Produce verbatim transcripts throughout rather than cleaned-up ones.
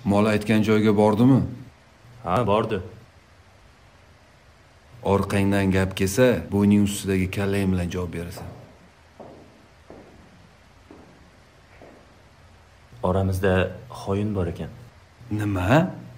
Mol aytgan joyga bordimi? Ha, bordi. Orqangdan gap kelsa, bo'yning ustidagi kallang bilan javob berasan. Oramizda xoin bor ekan. Nima?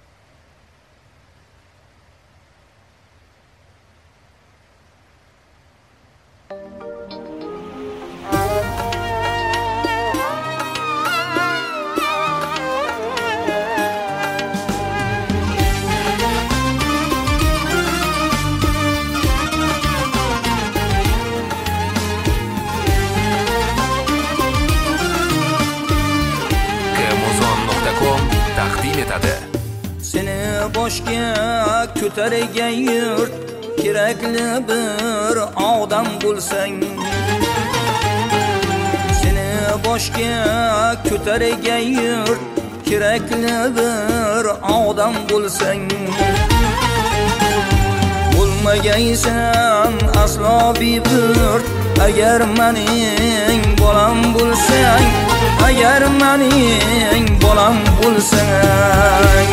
Seni boshga ko'targan yurt, kerakli bir odam bo'lsang. Seni boshga ko'targan yurt, kerakli bir odam bo'lsang. Bo'lmagaysan aslo biburt, agar mening bolam bo'lsang, agar mening bolam bo'lsang.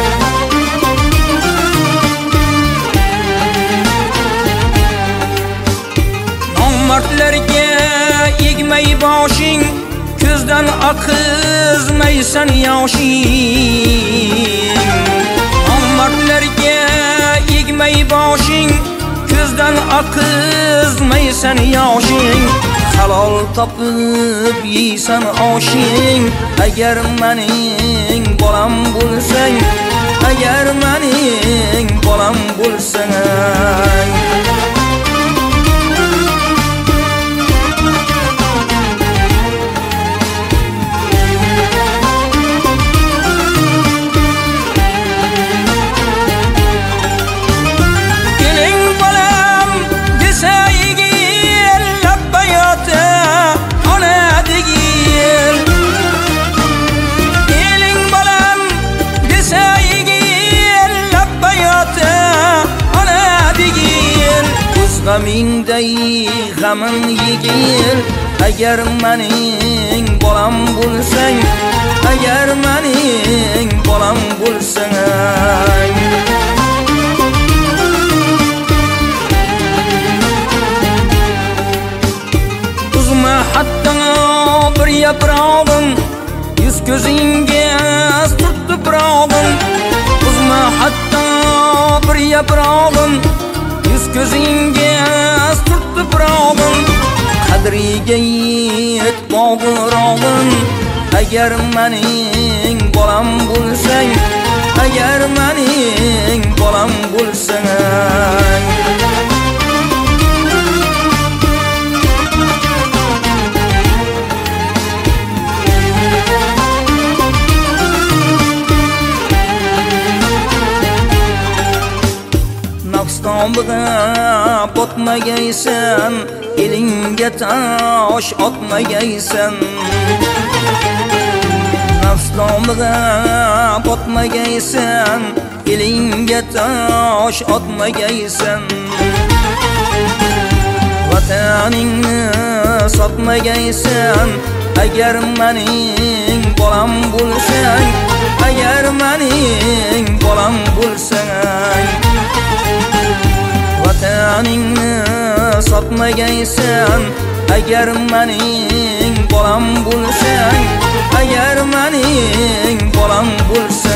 Nomardlarga egmay boshing, ko'zdan oqizmaysan yoshing. Nomardlarga egmay boshing, ko'zdan oqizmaysan yoshing. Halol topib yeysan oshing, agar mening bolam bo'lsang, agar mening bolam bo'lsang. G'amingday g'amin yegil, agar mening bolam bo'lsang, agar mening bolam bo'lsang. Uzma hatta bir yaprog'im, yuz ko'zingga turtdi birog'im. Uzma hatta bir yaprog'im, ko'zingga turtdi birog'im. Qadriga yet bog'irog'im, agar mening bolam bo'lsang, agar mening bolam bo'lsang. Nafstomga botmagaysan, elingga tosh otmagaysan. Nafstomga botmagaysan, elingga tosh otmagaysan. Vataningni sotmagaysan, agar mening bolam bo'lsang, agar mening bolam bo'lsang. Vataningni sotmagaysan, agar mening bolam bo'lsang, agar mening bolam bo'lsang.